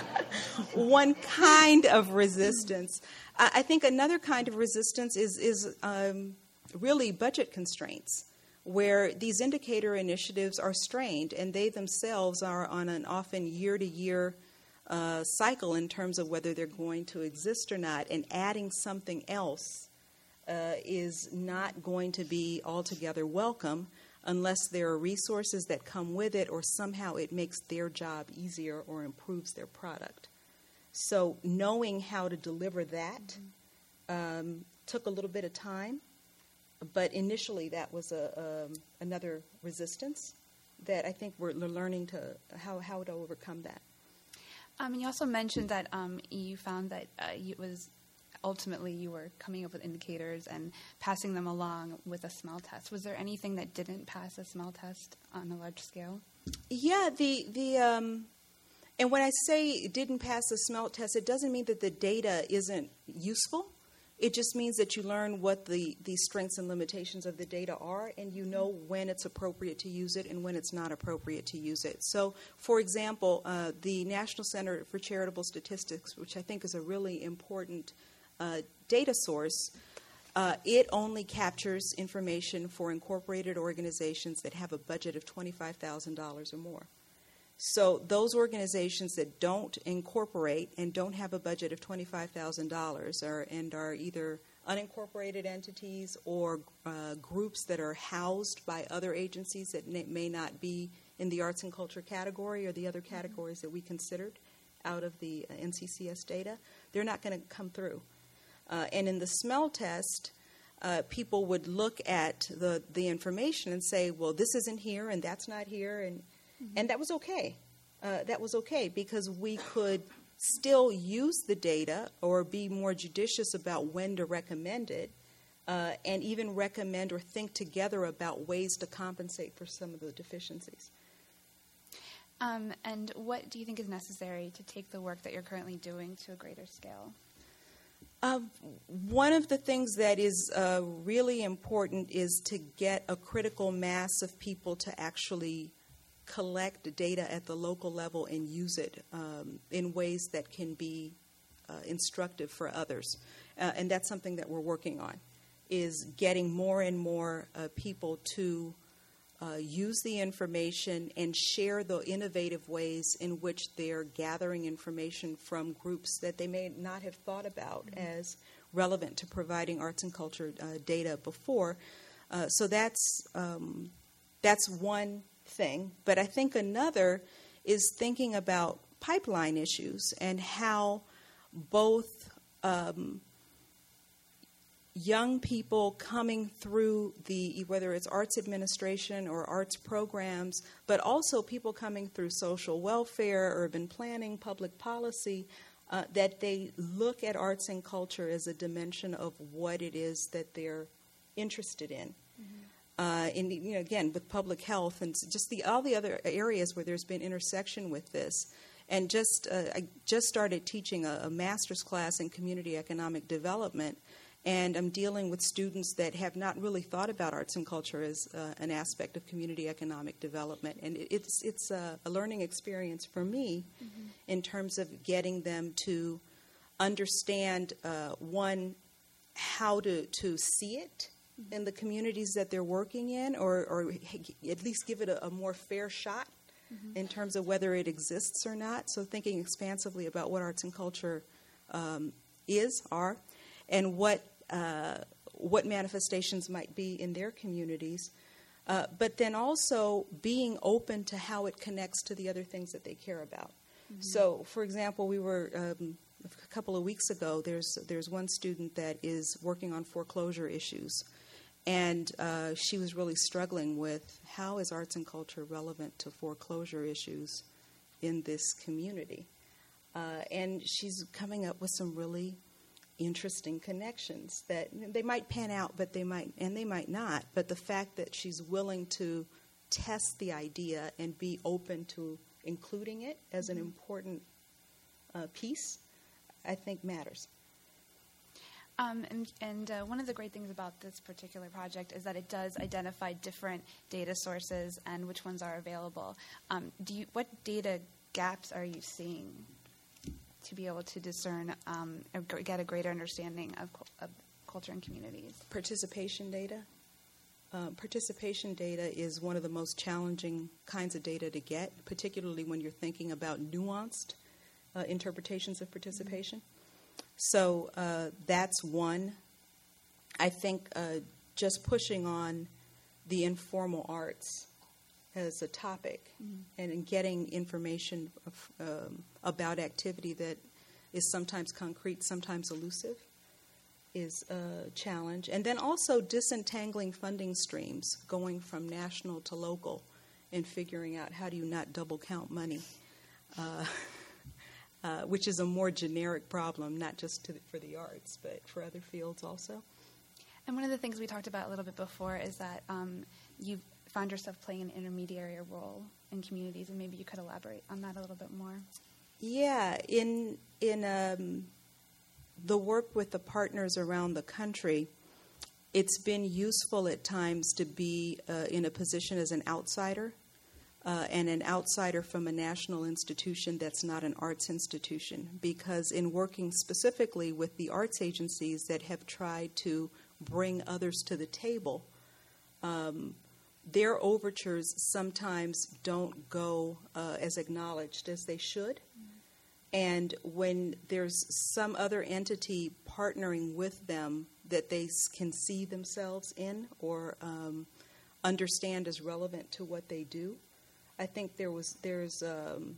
one kind of resistance. I, I think another kind of resistance is, is um, really budget constraints, where these indicator initiatives are strained, and they themselves are on an often year-to-year uh, cycle in terms of whether they're going to exist or not, and adding something else uh, is not going to be altogether welcome unless there are resources that come with it or somehow it makes their job easier or improves their product. So knowing how to deliver that mm-hmm. um, took a little bit of time. But initially, that was a, um, another resistance that I think we're learning to how, how to overcome that. Um, and you also mentioned that um, you found that uh, it was ultimately you were coming up with indicators and passing them along with a smell test. Was there anything that didn't pass a smell test on a large scale? Yeah, the the um, and when I say it didn't pass a smell test, it doesn't mean that the data isn't useful. It just means that you learn what the, the strengths and limitations of the data are, and you know when it's appropriate to use it and when it's not appropriate to use it. So, for example, uh, the National Center for Charitable Statistics, which I think is a really important uh, data source, uh, it only captures information for incorporated organizations that have a budget of twenty-five thousand dollars or more. So those organizations that don't incorporate and don't have a budget of twenty-five thousand dollars are, and are either unincorporated entities or uh, groups that are housed by other agencies that may not be in the arts and culture category or the other categories that we considered out of the N C C S data, they're not going to come through. Uh, and in the smell test, uh, people would look at the, the information and say, well, this isn't here and that's not here, and And that was okay. Uh, that was okay because we could still use the data or be more judicious about when to recommend it uh, and even recommend or think together about ways to compensate for some of the deficiencies. Um, and what do you think is necessary to take the work that you're currently doing to a greater scale? Uh, one of the things that is uh, really important is to get a critical mass of people to actually collect data at the local level and use it um, in ways that can be uh, instructive for others. Uh, and that's something that we're working on, is getting more and more uh, people to uh, use the information and share the innovative ways in which they're gathering information from groups that they may not have thought about mm-hmm. as relevant to providing arts and culture uh, data before. Uh, so that's um, that's one thing. But I think another is thinking about pipeline issues and how both um, young people coming through the, whether it's arts administration or arts programs, but also people coming through social welfare, urban planning, public policy, uh, that they look at arts and culture as a dimension of what it is that they're interested in. Mm-hmm. Uh, in, you know, again, with public health and just the all the other areas where there's been intersection with this. And just uh, I just started teaching a, a master's class in community economic development, and I'm dealing with students that have not really thought about arts and culture as uh, an aspect of community economic development. And it, it's it's a, a learning experience for me mm-hmm. in terms of getting them to understand, uh, one, how to, to see it in the communities that they're working in, or, or at least give it a, a more fair shot mm-hmm. in terms of whether it exists or not. So thinking expansively about what arts and culture um, is, are, and what uh, what manifestations might be in their communities. Uh, but then also being open to how it connects to the other things that they care about. Mm-hmm. So, for example, we were um, a couple of weeks ago, there's there's one student that is working on foreclosure issues. And uh, she was really struggling with how is arts and culture relevant to foreclosure issues in this community. Uh, and she's coming up with some really interesting connections that they might pan out, but they might, and they might not. But the fact that she's willing to test the idea and be open to including it as an important uh, piece, I think matters. Um, and and uh, one of the great things about this particular project is that it does identify different data sources and which ones are available. Um, do you, what data gaps are you seeing to be able to discern um, or get a greater understanding of, of culture and communities? Participation data. Uh, participation data is one of the most challenging kinds of data to get, particularly when you're thinking about nuanced uh, interpretations of participation. So uh, that's one. I think uh, just pushing on the informal arts as a topic mm-hmm. and in getting information of, um, about activity that is sometimes concrete, sometimes elusive, is a challenge. And then also disentangling funding streams, going from national to local and figuring out how do you not double count money. Uh, Uh, which is a more generic problem, not just to the, for the arts, but for other fields also. And one of the things we talked about a little bit before is that um, you found yourself playing an intermediary role in communities, and maybe you could elaborate on that a little bit more. Yeah, in in um, the work with the partners around the country, it's been useful at times to be uh, in a position as an outsider. Uh, and an outsider from a national institution that's not an arts institution, because in working specifically with the arts agencies that have tried to bring others to the table, um, their overtures sometimes don't go uh, as acknowledged as they should. Mm-hmm. And when there's some other entity partnering with them that they can see themselves in or um, understand as relevant to what they do, I think there was there's um,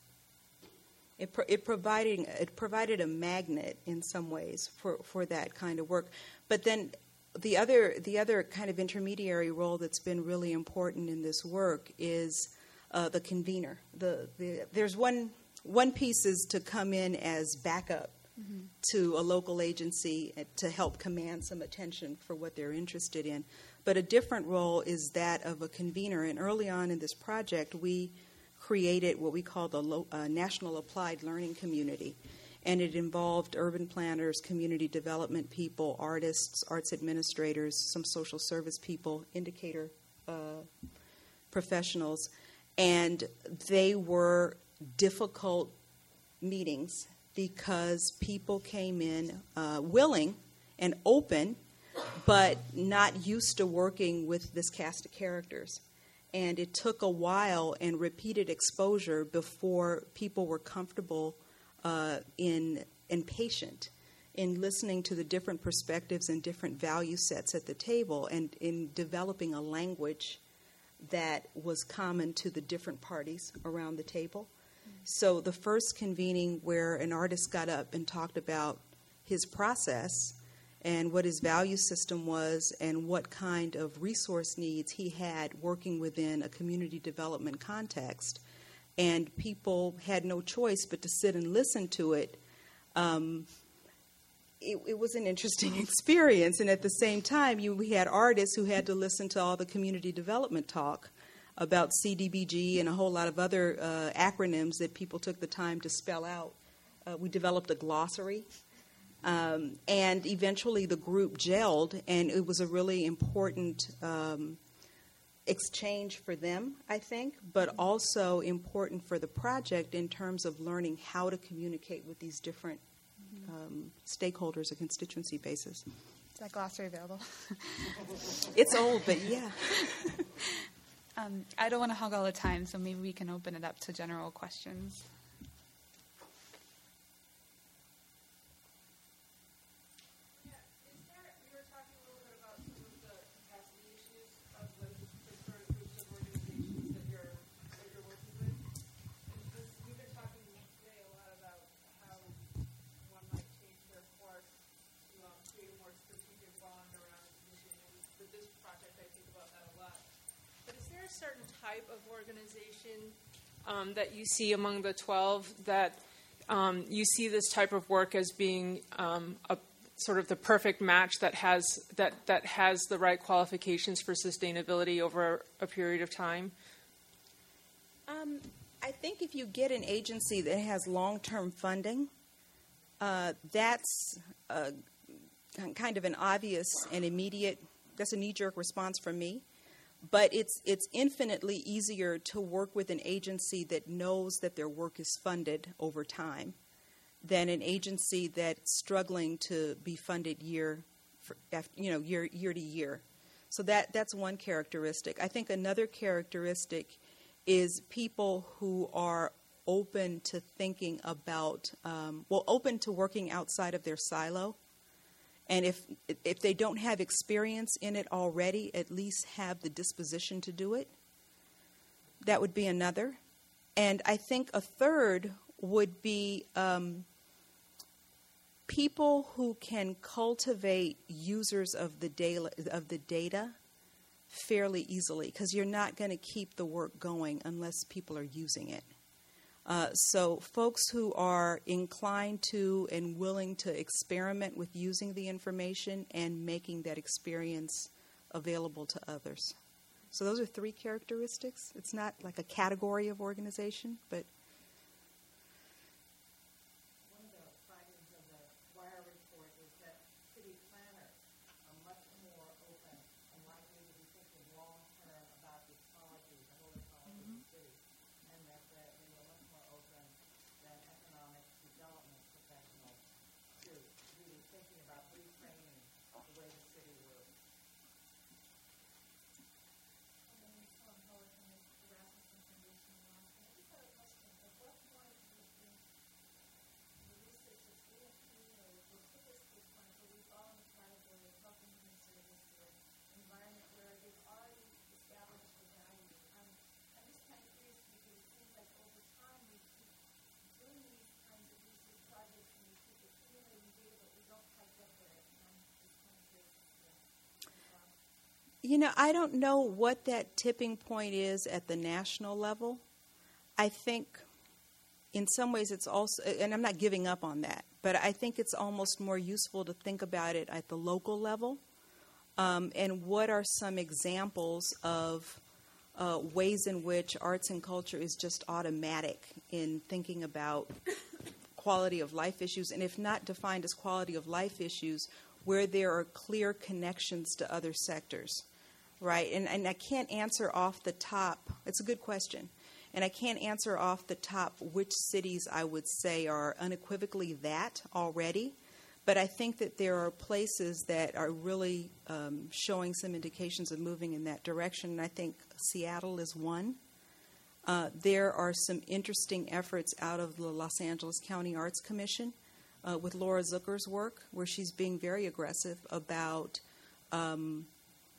it, pro- it providing it provided a magnet in some ways for, for that kind of work. But then the other the other kind of intermediary role that's been really important in this work is uh, the convener. The, the there's one one piece is to come in as backup mm-hmm. to a local agency to help command some attention for what they're interested in. But a different role is that of a convener. And early on in this project, we created what we call the Lo- uh, National Applied Learning Community. And it involved urban planners, community development people, artists, arts administrators, some social service people, indicator uh, professionals. And they were difficult meetings because people came in uh, willing and open, but not used to working with this cast of characters. And it took a while and repeated exposure before people were comfortable uh, in and patient in listening to the different perspectives and different value sets at the table and in developing a language that was common to the different parties around the table. Mm-hmm. So the first convening where an artist got up and talked about his process and what his value system was and what kind of resource needs he had working within a community development context. And people had no choice but to sit and listen to it. Um, it, it was an interesting experience. And at the same time, you, we had artists who had to listen to all the community development talk about C D B G and a whole lot of other uh, acronyms that people took the time to spell out. Uh, we developed a glossary. Um, and eventually the group gelled, and it was a really important um, exchange for them, I think, but also important for the project in terms of learning how to communicate with these different um, stakeholders, a constituency basis. Is that glossary available? It's old, but yeah. um, I don't want to hog all the time, so maybe we can open it up to general questions. Certain type of organization um, that you see among the twelve that um, you see this type of work as being um, a sort of the perfect match that has that that has the right qualifications for sustainability over a period of time? Um, I think if you get an agency that has long-term funding, uh, that's uh, kind of an obvious and immediate, that's a knee-jerk response from me. But it's it's infinitely easier to work with an agency that knows that their work is funded over time than an agency that's struggling to be funded year, for, you know, year year to year. So that that's one characteristic. I think another characteristic is people who are open to thinking about, um, well, open to working outside of their silo. And if if they don't have experience in it already, at least have the disposition to do it. That would be another. And I think a third would be um, people who can cultivate users of the data, of the data fairly easily, because you're not going to keep the work going unless people are using it. Uh, so folks who are inclined to and willing to experiment with using the information and making that experience available to others. So those are three characteristics. It's not like a category of organization, but one of the findings of the WIRE report is that city planners are much more open and likely to be thinking long-term about the ecology, the whole ecology mm-hmm. of the city, and that uh, they were much more open than economic development professionals to really thinking about reframing the way the city works. You know, I don't know what that tipping point is at the national level. I think in some ways it's also, and I'm not giving up on that, but I think it's almost more useful to think about it at the local level. Um, and what are some examples of uh, ways in which arts and culture is just automatic in thinking about quality of life issues, and if not defined as quality of life issues, where there are clear connections to other sectors. Right, and, and I can't answer off the top. It's a good question. And I can't answer off the top which cities I would say are unequivocally that already. But I think that there are places that are really um, showing some indications of moving in that direction. And I think Seattle is one. Uh, there are some interesting efforts out of the Los Angeles County Arts Commission uh, with Laura Zucker's work, where she's being very aggressive about um,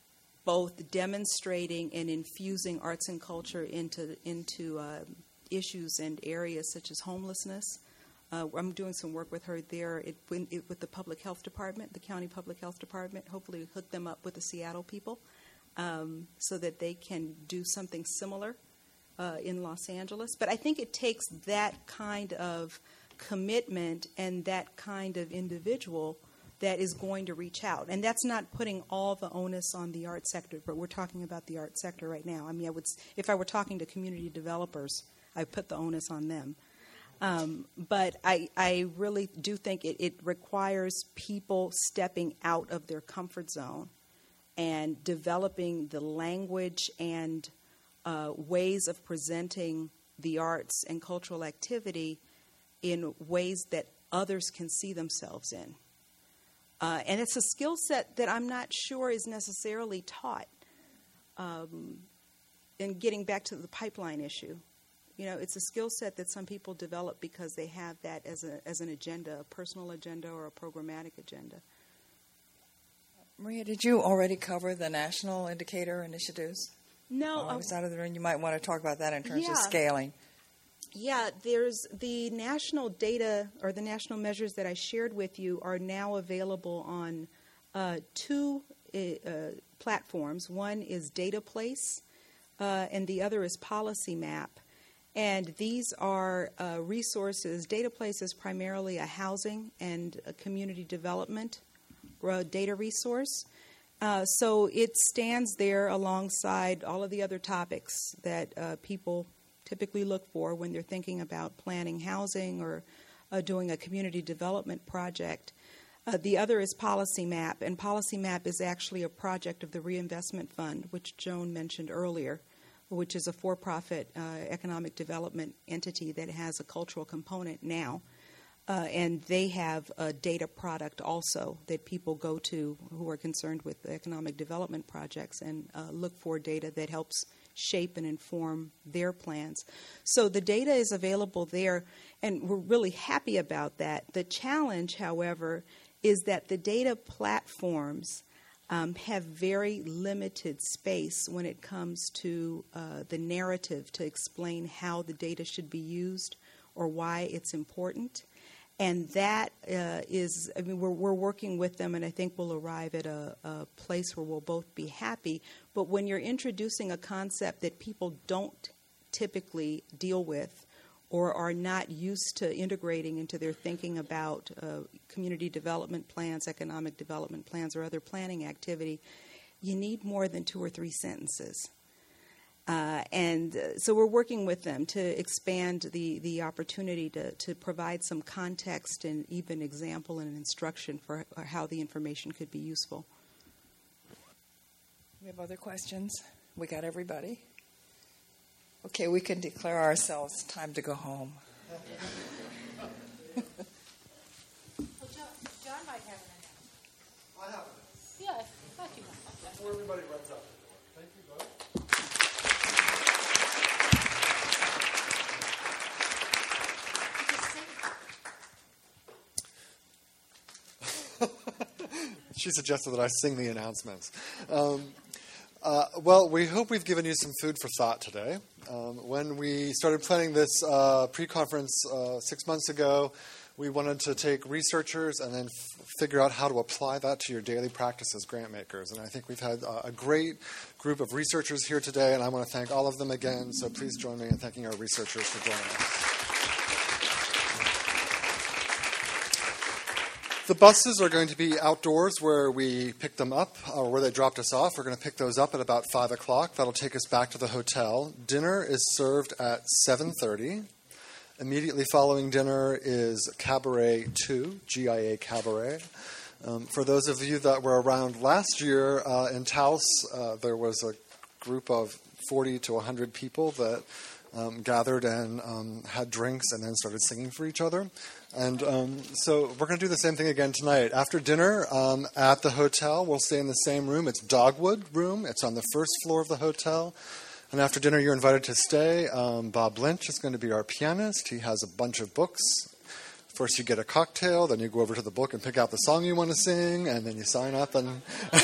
both demonstrating and infusing arts and culture into into uh, issues and areas such as homelessness. Uh, I'm doing some work with her there it, it, with the public health department, the county public health department, hopefully hook them up with the Seattle people um, so that they can do something similar uh, in Los Angeles. But I think it takes that kind of commitment and that kind of individual that is going to reach out. And that's not putting all the onus on the art sector, but we're talking about the art sector right now. I mean, I would, if I were talking to community developers, I'd put the onus on them. Um, but I, I really do think it, it requires people stepping out of their comfort zone and developing the language and uh, ways of presenting the arts and cultural activity in ways that others can see themselves in. Uh, and it's a skill set that I'm not sure is necessarily taught. Um, and getting back to the pipeline issue, you know, it's a skill set that some people develop because they have that as a as an agenda, a personal agenda or a programmatic agenda. Maria, did you already cover the national indicator initiatives? No. Oh, I was out of the room. You might want to talk about that in terms yeah. of scaling. Yeah, there's the national data or the national measures that I shared with you are now available on uh, two uh, platforms. One is DataPlace, uh, and the other is PolicyMap. And these are uh, resources. DataPlace is primarily a housing and a community development uh, data resource. Uh, so it stands there alongside all of the other topics that uh, people typically look for when they're thinking about planning housing or uh, doing a community development project. Uh, the other is Policy Map, and Policy Map is actually a project of the Reinvestment Fund, which Joan mentioned earlier, which is a for-profit uh, economic development entity that has a cultural component now. Uh, and they have a data product also that people go to who are concerned with economic development projects and uh, look for data that helps shape and inform their plans. So the data is available there, and we're really happy about that. The challenge, however, is that the data platforms um, have very limited space when it comes to uh, the narrative to explain how the data should be used or why it's important. And that uh, is, I mean, we're, we're working with them, and I think we'll arrive at a, a place where we'll both be happy. But when you're introducing a concept that people don't typically deal with or are not used to integrating into their thinking about uh, community development plans, economic development plans, or other planning activity, you need more than two or three sentences. Uh, and uh, so we're working with them to expand the, the opportunity to, to provide some context and even example and instruction for how the information could be useful. We have other questions? We got everybody? Okay, we can declare ourselves time to go home. Well, John, John might have an announcement. I have it. Yeah, I thought you might. Before everybody runs out the door. Thank you both. She suggested that I sing the announcements. Um, uh, well, we hope we've given you some food for thought today. Um, when we started planning this uh, pre-conference uh, six months ago, we wanted to take researchers and then f- figure out how to apply that to your daily practice as grant makers. And I think we've had uh, a great group of researchers here today, and I want to thank all of them again. So please join me in thanking our researchers for joining us. The buses are going to be outdoors where we picked them up, or where they dropped us off. We're going to pick those up at about five o'clock. That'll take us back to the hotel. Dinner is served at seven thirty. Immediately following dinner is Cabaret two, G I A Cabaret. Um, for those of you that were around last year uh, in Taos, uh, there was a group of forty to one hundred people that um, gathered and um, had drinks and then started singing for each other. And um, so we're going to do the same thing again tonight. After dinner um, at the hotel, we'll stay in the same room. It's Dogwood Room. It's on the first floor of the hotel. And after dinner, you're invited to stay. Um, Bob Lynch is going to be our pianist. He has a bunch of books. First you get a cocktail, then you go over to the book and pick out the song you want to sing, and then you sign up. And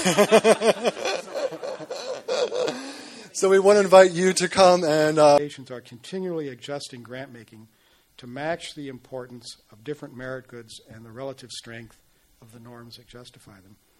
so we want to invite you to come and... Uh... are continually adjusting grant making to match the importance of different merit goods and the relative strength of the norms that justify them.